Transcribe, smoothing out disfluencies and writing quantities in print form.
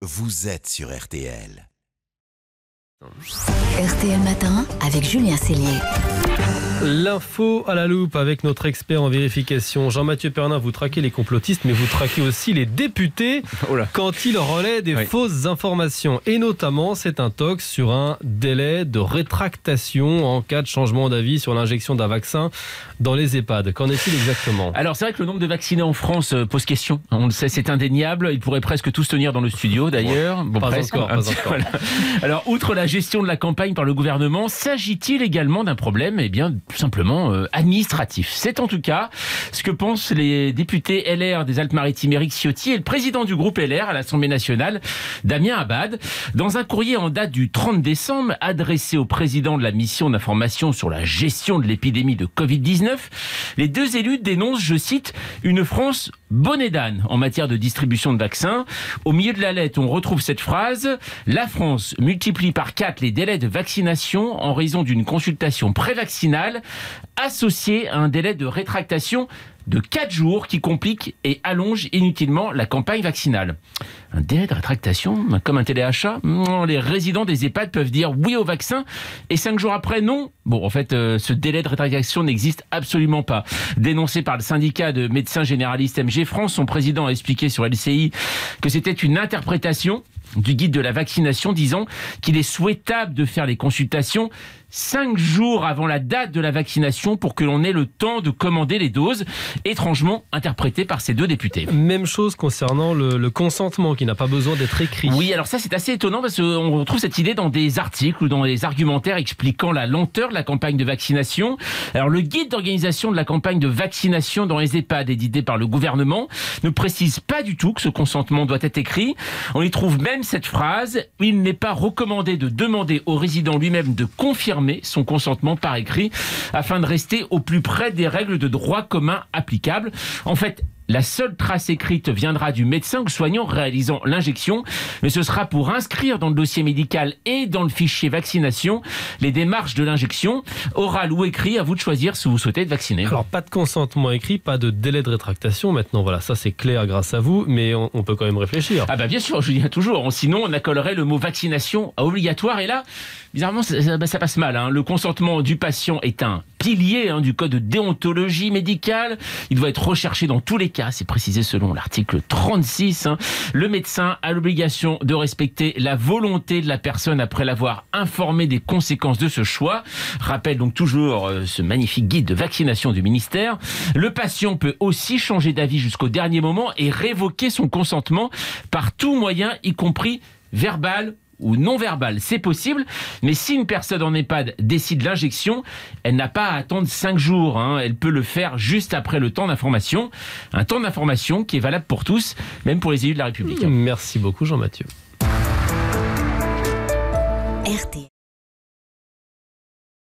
vous êtes sur RTL. RTL Matin avec Julien Cellier. L'info à la loupe avec notre expert en vérification. Jean-Mathieu Pernin, vous traquez les complotistes, mais vous traquez aussi les députés quand ils relaient des fausses informations. Et notamment, c'est un tox sur un délai de rétractation en cas de changement d'avis sur l'injection d'un vaccin dans les EHPAD. Qu'en est-il exactement ? Alors, c'est vrai que le nombre de vaccinés en France pose question. On le sait, c'est indéniable. Ils pourraient presque tous tenir dans le studio, d'ailleurs. Bon, pas presque. encore. Voilà. Alors, outre la gestion de la campagne par le gouvernement, s'agit-il également d'un problème, tout simplement administratif? C'est en tout cas ce que pensent les députés LR des Alpes-Maritimes, Éric Ciotti, et le président du groupe LR à l'Assemblée nationale, Damien Abad. Dans un courrier en date du 30 décembre, adressé au président de la mission d'information sur la gestion de l'épidémie de Covid-19, les deux élus dénoncent, je cite, une France bonnet d'âne en matière de distribution de vaccins. Au milieu de la lettre, on retrouve cette phrase: la France multiplie par 4 les délais de vaccination en raison d'une consultation prévaccinale associée à un délai de rétractation de 4 jours qui complique et allonge inutilement la campagne vaccinale. Un délai de rétractation, comme un téléachat. Les résidents des EHPAD peuvent dire oui au vaccin et 5 jours après, non. Bon, en fait, ce délai de rétractation n'existe absolument pas. Dénoncé par le syndicat de médecins généralistes MG France, son président a expliqué sur LCI que c'était une interprétation du guide de la vaccination disant qu'il est souhaitable de faire les consultations 5 jours avant la date de la vaccination pour que l'on ait le temps de commander les doses, étrangement interprété par ces deux députés. Même chose concernant le consentement qui n'a pas besoin d'être écrit. Oui, alors ça c'est assez étonnant parce qu'on retrouve cette idée dans des articles ou dans des argumentaires expliquant la lenteur de la campagne de vaccination. Alors le guide d'organisation de la campagne de vaccination dans les EHPAD édité par le gouvernement ne précise pas du tout que ce consentement doit être écrit. On y trouve même cette phrase: il n'est pas recommandé de demander au résident lui-même de confirmer son consentement par écrit afin de rester au plus près des règles de droit commun applicables. En fait, la seule trace écrite viendra du médecin ou soignant réalisant l'injection, mais ce sera pour inscrire dans le dossier médical et dans le fichier vaccination les démarches de l'injection, oral ou écrit, à vous de choisir si vous souhaitez être vacciné. Alors, pas de consentement écrit, pas de délai de rétractation. Maintenant, voilà, ça c'est clair grâce à vous, mais on peut quand même réfléchir. Ah bah bien sûr, je dis toujours. Sinon, on accolerait le mot vaccination à obligatoire, et là, bizarrement, ça passe mal. Le consentement du patient est un pilier du code de déontologie médicale. Il doit être recherché dans tous les cas, c'est précisé selon l'article 36. Le médecin a l'obligation de respecter la volonté de la personne après l'avoir informé des conséquences de ce choix. Rappelle donc toujours ce magnifique guide de vaccination du ministère. Le patient peut aussi changer d'avis jusqu'au dernier moment et révoquer son consentement par tout moyen, y compris verbal ou non verbal. C'est possible, mais si une personne en EHPAD décide l'injection, elle n'a pas à attendre 5 jours. Elle peut le faire juste après le temps d'information. Un temps d'information qui est valable pour tous, même pour les élus de la République. Merci beaucoup Jean-Mathieu. RTL.